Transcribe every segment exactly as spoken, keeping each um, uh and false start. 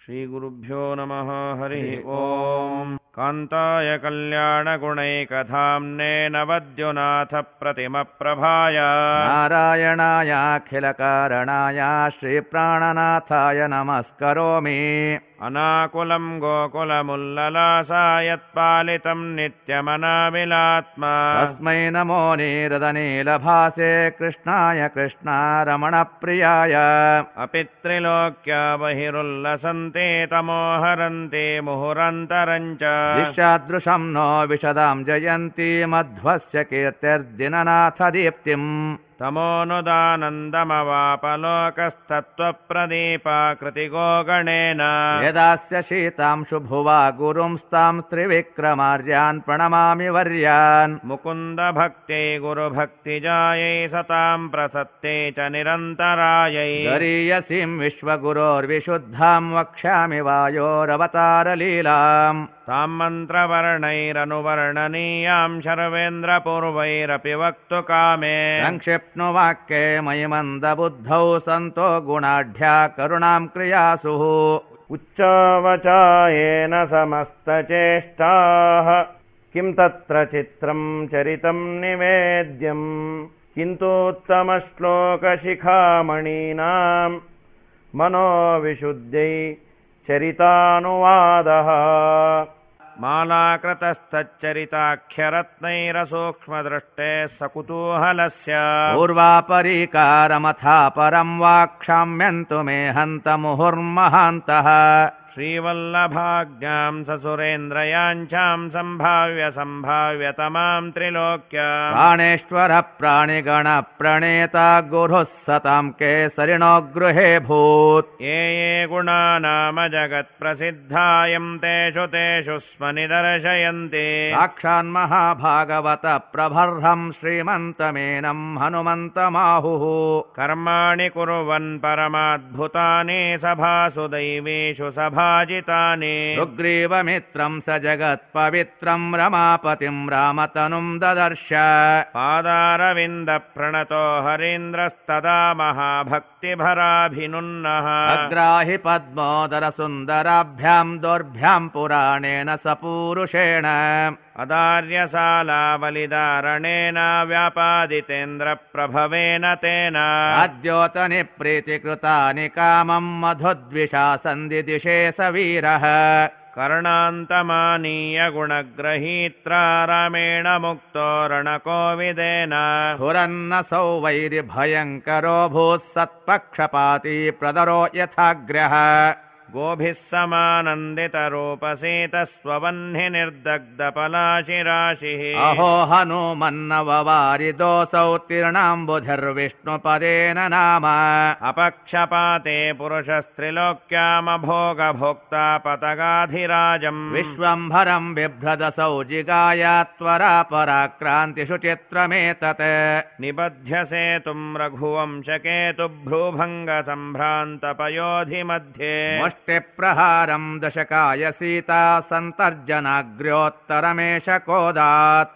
श्रीगुरुभ्यो नमः। हरिः ओम्। कान्ताय कल्याणगुणैकधाम्ने नवद्युनाथ प्रतिमप्रभाय नारायणायाखिलकारणाय श्रीप्राणनाथाय नमस्करोमि। अनाकुलं गोकुलमुल्ललासायत्पालितं नित्यमनाविलात्मा तस्मै नमो नीरदनीलभासे कृष्णाय कृष्णारमणप्रियाय। अपि त्रिलोक्या बहिरुल्लसन्ते तमोहरन्ते मुहुरन्तरञ्च दिशादृशं नो विशदां जयन्ती मध्वस्य कीर्तिर्दिननाथ दीप्तिम्। तमोनुदानन्दमवापलोकस्तत्त्वप्रदीपाकृतिगो गणेन यदास्य शीतांशु भुवा गुरुंस्तां त्रिविक्रमार्यान् प्रणमामि वर्यान्। मुकुन्दभक्त्यै गुरुभक्तिजायै सतां प्रसत्ते च निरन्तरायै गरीयसीं विश्वगुरोर्विशुद्धां वक्ष्यामि वायोरवतारलीलाम्। तां मन्त्रवर्णैरनुवर्णनीयां शर्वेन्द्रपूर्वैरपि वक्तुकामे संक्षिप्नुवाक्ये मयि मन्दबुद्धौ सन्तो गुणाढ्या करुणां क्रियासुः। उच्चावचायेन समस्तचेष्टाः किं तत्र चित्रं चरितं निवेद्यम् किन्तुत्तमश्लोकशिखामणीनां मनोविशुद्ध्यै चरितानुवादः मालाकृतस्तच्चरिताख्यरत्नैरसूक्ष्मदृष्टे सकुतूहलस्य पूर्वापरीकारमथा परं वाक्षाम्यन्तु मे हन्त मुहुर्महान्तः। श्रीवल्लभाज्ञां ससुरेन्द्रयाञ्छां सम्भाव्य सम्भाव्य तमां त्रिलोक्या प्राणेश्वर प्राणिगण प्रणेता गुरुः सतां केसरिणो गृहे भूत्। ये ये गुणा नाम जगत्प्रसिद्धायं तेषु तेषु स्म निदर्शयन्ति साक्षान्महाभागवत प्रभर्हं श्रीमन्तमेनं हनुमन्तमाहुः। कर्माणि कुर्वन् परमाद्भुतानि सभासु दैवेषु सभाजितानि सुग्रीवमित्रं स जगत्पवित्रं रमापतिं रामतनुं ददर्श। पादारविन्दप्रणतो हरीन्द्रस्तदा महाभक्तिभराभिनुन्नः अग्राहि पद्मोदरसुन्दराभ्यां दोर्भ्यां पुराणेन स पूरुषेण अदार्यशालावलिदारणेन व्यापादितेन्द्रप्रभवेन तेन अद्योतनि प्रीतिकृतानि कामं मधुद्विषा सन्दिदिशे स वीरः। कर्णान्तमानीय गुणग्रहीत्रा रामेण मुक्तो रणकोविदेन स्फुरन्नसौ वैरिभयङ्करो भूत् सत्पक्षपाती प्रदरो यथाग्र्यः। गोभिः समानन्दितरूपसीतस्ववह्नि निर्दग्धपलाशिराशिः अहो हनुमन्नववारिदोऽसौ तीर्णाम्बुधिर्विष्णुपदेन नाम अपक्षपाते पुरुषस्त्रिलोक्यामभोगभोक्ता पतगाधिराजम् विश्वम्भरं बिभ्रदसौ जिगाया त्वरा पराक्रान्तिषु चित्रमेतत् निबध्य सेतुं रघुवंशकेतुभ्रूभङ्गसम्भ्रान्तपयोधि मध्ये मुष्टिप्रहारं दशकाय सीता सन्तर्जनाग्र्योत्तरमेष कोदात्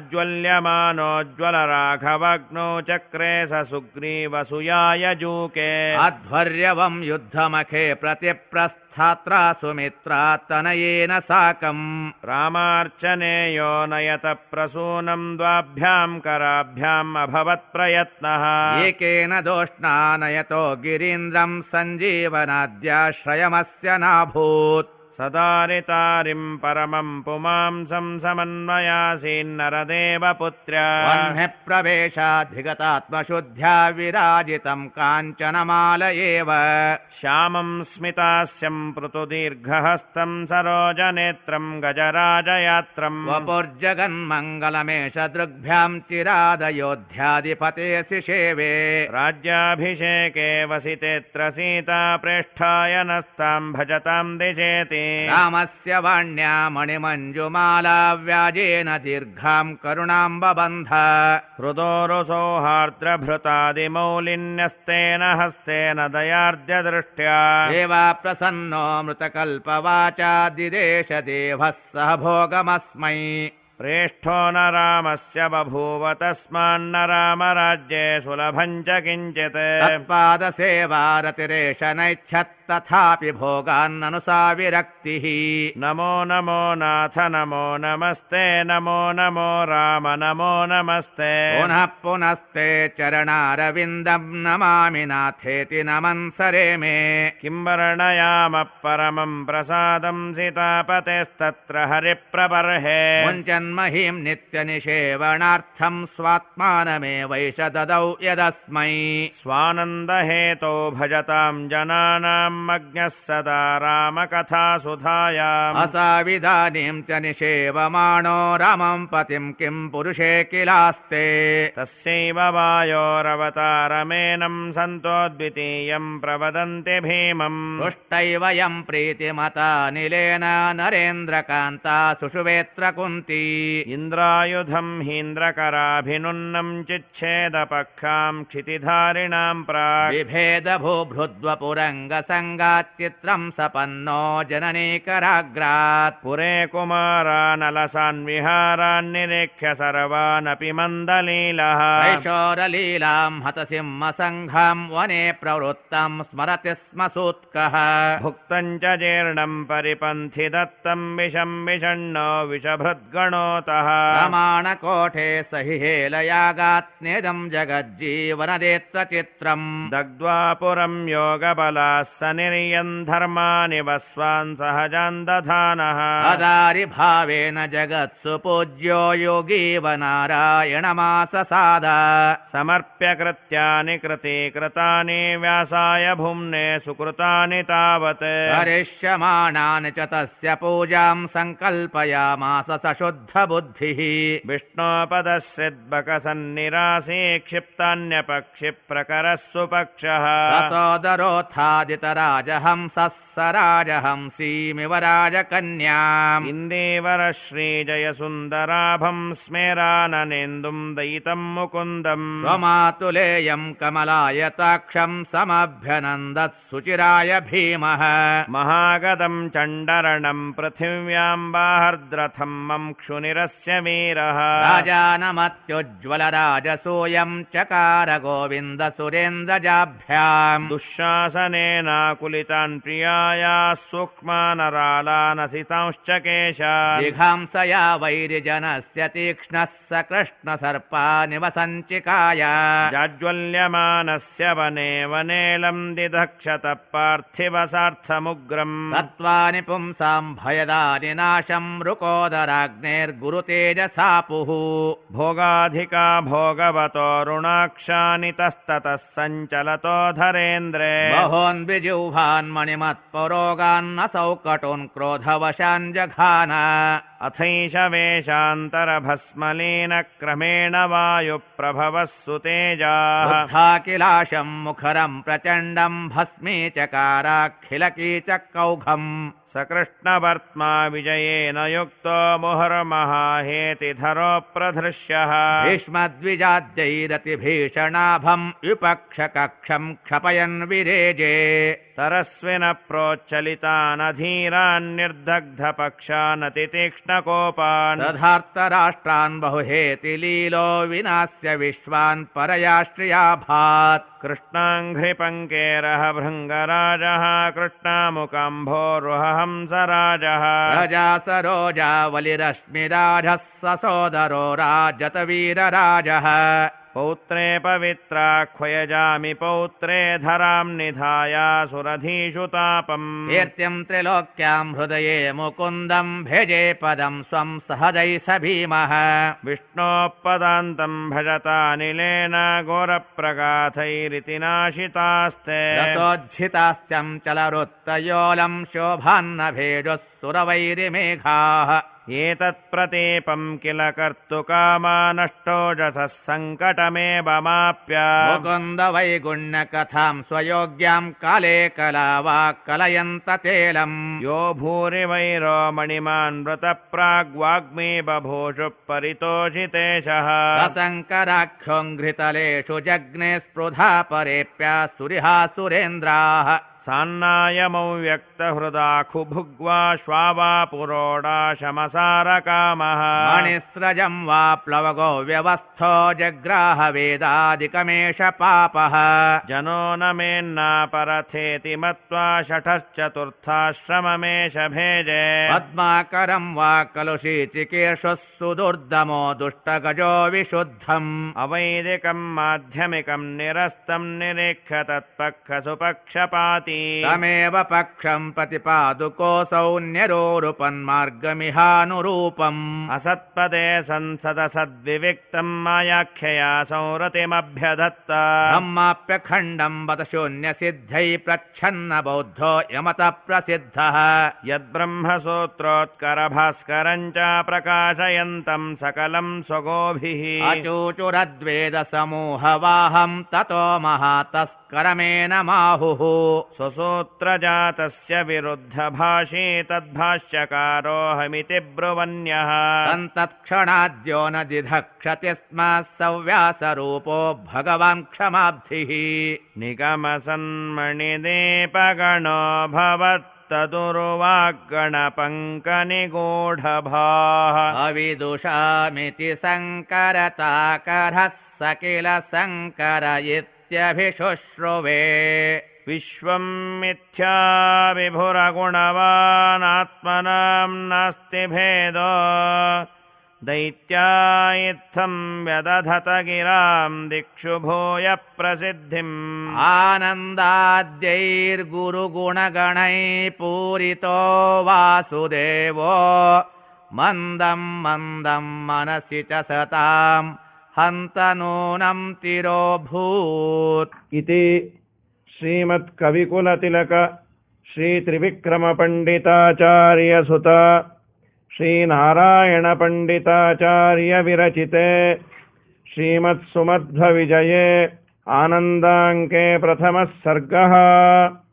जाज्वल्यमानोज्ज्वलराघवग्नौ चक्रे स सुग्रीवसूयाय जूके अध्वर्यवं युद्धमखे प्रतिप्रस्थात्रा सुमित्रा तनयेन साकम् रामार्चनेयो नयत प्रसूनं द्वाभ्यां कराभ्याम् अभवत् प्रयत्नः एकेन दोष्णा नयतो गिरीन्द्रं सञ्जीवनाद्याश्रयमस्य नाभूत् सदारितारिं परमं पुमांसं समन्वयासीन्नरदेवपुत्र्या वह्नि प्रवेशाधिगतात्मशुद्ध्या विराजितं काञ्चनमालयेव श्यामं स्मितास्यं पृथुदीर्घहस्तं सरोजनेत्रं गजराजयात्रं वपुर्जगन्मङ्गलमेष दृग्भ्यां चिरादयोध्याधिपते शिषेवे राज्याभिषेके वसितेऽत्र सीता प्रेष्ठाय नस्तां भजतां दिशेति रामस्य वाण्या मणिमञ्जुमाला व्याजेन दीर्घां करुणां बबन्ध हृदोरुसौहार्द्रभृतादिमौलिन्यस्तेन हस्तेन दयार्द्यदृष्ट्या देवा प्रसन्नो मृतकल्पवाचा दिदेश देवः सह भोगमस्मै प्रेष्ठो न रामस्य बभूव तस्मान्न रामराज्ये सुलभं च किञ्चित् तत्पादसेवारतिरेष नैच्छत् तथापि भोगान्ननुसा विरक्तिः नमो नमो नाथ नमो नमस्ते नमो नमो राम नमो नमस्ते पुनः पुनस्ते चरणारविन्दं नमामि नाथेति नमन्सरे मे किं वर्णयामः परमं प्रसादं सीतापतेस्तत्र हरिप्रबर्हे मुञ्चन्महीं नित्यनिषेवणार्थं स्वात्मानमेवैष ददौ यदस्मै स्वानन्दहेतो भजतां जनानां मग्नः सदा रामकथासुधायाम् असाविदानीं च निषेवमाणो रामं पतिं किं पुरुषे किलास्ते तस्यैव वायोरवतारमेनं सन्तो द्वितीयं प्रवदन्ति भीमम् पुष्टैव यं प्रीतिमता निलेन नरेन्द्रकान्ता सुषुवेत्र कुन्ती इन्द्रायुधं हीन्द्रकराभिनुन्नं चिच्छेदपक्षां क्षितिधारिणां प्राक् बिभेद भूभृद्वपुरङ्गसङ्गाच्चित्रं सपन्नो जननीकराग्रात् पुरे कुमारानलसान् विहारान् निरीक्ष्य सर्वानपि मन्दलीलः ऐशोरलीलां हतसिंहसङ्घं वने प्रवृत्तं स्मरति स्म सूत्कः भुक्तं च जीर्णं परिपन्थि दत्तं विषं विषण्णो विषभृद्गणोतः प्रमाणकोठे सहि हेलयागात्नेदं जगज्जीवनदेत्र चित्रम् दग्ध्वा पुरं योगबलाः स निर्यन् धर्मानि वस्वान् सहजान् दधानः अदारि भावेन जगत्सु पूज्यो योगीव नारायणमाससाद समर्प्य कृत्यानि कृते कृतानि व्यासाय भुम्ने सुकृतानि तावत् करिष्यमाणानि च तस्य पूजां सङ्कल्पयामास सशुद्धबुद्धिः विष्णोपदश्रिद्बकसन्निरासी क्षिप्तान्यपक्षि प्रकरः सुपक्षः ततोदरोत्थादितराजहंसः स राजहंसीमिव राजकन्याम् इन्दीवरश्रीजयसुन्दराभं स्मेराननेन्दुं दयितं मुकुन्दम् स्वमातुलेयं कमलायताक्षं समभ्यनन्दत् सुचिराय भीमः महागदं चण्डरणं पृथिव्यां बाहर्द्रथं मङ्क्षुनिरस्य वीरः राजानमत्युज्ज्वलराजसूयं चकार गोविन्द सुरेन्द्रजाभ्याम् दुःशासनेनाकुलितान् प्रियायाः सूक्ष्मानरालानसितांश्च केशान् जिघांसया वैरिजनस्य तीक्ष्णः स कृष्णसर्पानिव सञ्चिकाय जाज्वल्यमानस्य वने वनेलं दिदक्षत पार्थिवसार्थमुग्रम् तत्त्वानि पुंसां भयदानि नाशं मृकोदराग्नेर्गुरुतेजसापुः भोगाधिका भोगवतोरुणाक्षानि तस्ततः सञ्चलतो धरेन्द्रे बहोन्विजिह्वान् मणिमत्परोगान्नसौ कटून् क्रोधवशान् जघान अथैष वेषान्तरभस्मलीन क्रमेण वायुप्रभवः सुतेजाः बुद्धाखिलाशं मुखरं प्रचण्डं भस्मीचकाराखिलकीचकौघम् सकृष्णवर्त्मा विजयेन युक्तो मुहुर्महाहेतिधरो प्रधृष्यः भीष्मद्विजाद्यैरतिभीषणाभं विपक्षकक्षं क्षपयन् विरेजे तरस्विन प्रोच्चलितानधीरान् निर्दग्धपक्षानतितीक्ष्णकोपान् दधार्तराष्ट्रान् बहुहेति लीलो विनास्य विश्वान् परया श्रियाभात् कृष्णाङ्घ्रिपङ्केरः भृङ्गराजः कृष्णामुकाम्भोरुहहंसराजः रजा सरोजावलिरश्मिराजः ससोदरो राजतवीरराजः पौत्रे पवित्राह्वयजामि पौत्रे धरां निधायासुरधीषु तापम् कीर्तिं त्रिलोक्यां हृदये मुकुन्दं भेजे पदं स्वं सहजै स भीमः विष्णोः पदान्तं भजतानिलेन घोरप्रगाथैरिति नाशितास्ते रसोज्झितास्त्यं चलरुत्तयोलं शोभान्नभेजुः सुरवैरिमेघाः एतत्प्रतीपं किल कर्तुकामा नष्टोजसः सङ्कटमेवमाप्य मुकुन्द वैगुण्यकथां स्वयोग्यां काले कलावा कलयन्त तेलम् यो भूरिवैरो मणिमान् व्रतप्राग्वाग्मी बभूषुः परितोषितेशः असङ्कराख्योङ्घ्रितलेषु जग्ने स्पृधा परेप्या सुरिहा सुरेन्द्राः सान्नायमव्यक्तहृदाखुभुग्वा श्वावा पुरोडाशमसारकामः मणिस्रजं वा प्लवगो व्यवस्थो जग्राह वेदादिकमेष पापः जनो न मेन्नापरथेति मत्वा षठश्चतुर्थाश्रममेष भेजे पद्माकरं वा कलुषीचिकीर्षुः सुदुर्दमो दुष्टगजो विशुद्धम् अवैदिकं माध्यमिकं निरस्तं निरीक्ष्य तत्पक्षसुपक्षपाती तमेव पक्षं प्रतिपादुकोऽसौ न्यरोरुपन्मार्गमिहानुरूपम् असत्पदे संसदसद्विविक्तं मायाख्यया संरतिमभ्यधत्त धम्माप्यखण्डं बत शून्यसिद्धै प्रच्छन्न बौद्धो यमतः प्रसिद्धः यद्ब्रह्मसूत्रोत्करभास्करं च प्रकाशयन्तं सकलं स्वगोभिः अचूचुरद्वेदसमूहवाहं ततो महातस्करमेन माहुः स्वसूत्रजातस्य विरुद्धभाषी तद्भाष्यकारोऽहमिति ब्रुवन्यः तन्तत्क्षणाद्यो न दिधक्षति स्म सव्यासरूपो भगवान् क्षमाब्धिः निगमसन्मणिदीपगणो भवत्तदुर्वाग्गणपङ्कनिगूढभाः अविदुषामिति सङ्करताकरः स किल सङ्कर इत्यभिशुश्रुवे विश्वं मिथ्या विभुरगुणवानात्मनां नास्ति भेदो दैत्या इत्थं व्यदधत गिरां दिक्षु भूय प्रसिद्धिम् आनन्दाद्यैर्गुरुगुणगणैः पूरितो वासुदेवो मन्दं मन्दं मनसि च सतां हन्त नूनं तिरोभूत् इति श्रीमत्कविकुलतिलक श्रीत्रिविक्रमपण्डिताचार्यसुत श्रीनारायणपण्डिताचार्यविरचिते श्रीमत्सुमध्वविजये आनन्दाङ्के प्रथमः सर्गः।